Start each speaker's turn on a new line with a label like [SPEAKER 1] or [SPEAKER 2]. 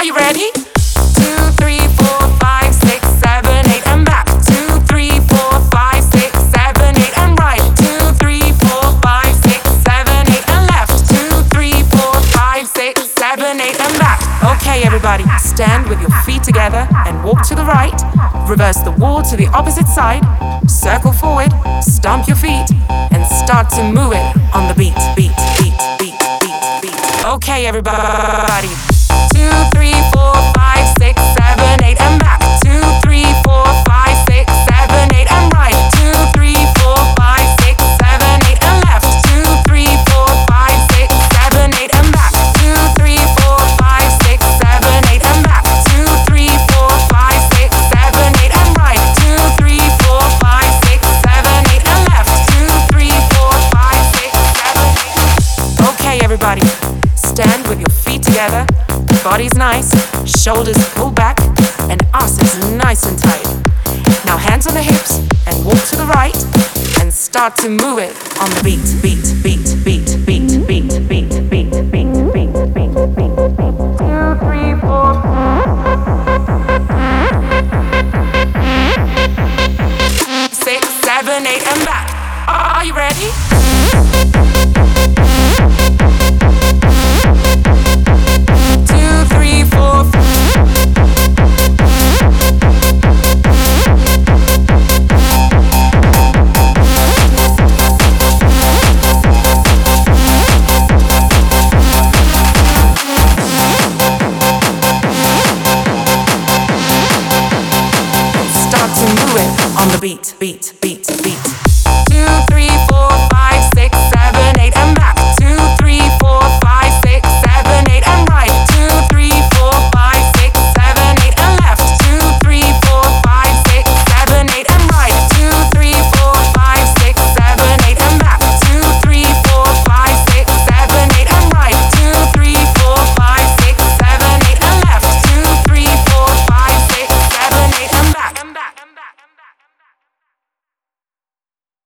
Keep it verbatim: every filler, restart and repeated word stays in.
[SPEAKER 1] Are you ready? Two, three, four, five, six, seven, eight, and back. Two, three, four, five, six, seven, eight, and right. Two, three, four, five, six, seven, eight, and left. Two, three, four, five, six, seven, eight, and back. Okay, everybody, stand with your feet together and walk to the right. Reverse the wall to the opposite side. Circle forward, stomp your feet, and start to move it on the beat, beat, beat, beat, beat, beat. Okay, everybody. Two, three, four, five, six, seven, eight, and back. Two, three, four, five, six, seven, eight, and right. Two, three, four, five, six, seven, eight, and left. Two, three, four, five, six, seven, eight, and back. Two, three, four, five, six, seven, eight, and back. Two, three, four, five, six, seven, eight, and right. Two, three, four, five, six, seven, eight, and left. Two, three, four, five, six, seven, eight. Okay, everybody, stand with your feet together. Body's nice, shoulders pulled back, and ass is nice and tight. Now hands on the hips and walk to the right, and start to move it on the beat, beat, beat, beat, beat, beat, beat, beat, beat, beat, beat, beat. Two, three, four. Six, seven, eight, and back. Are you ready? On the beat, beat, beat.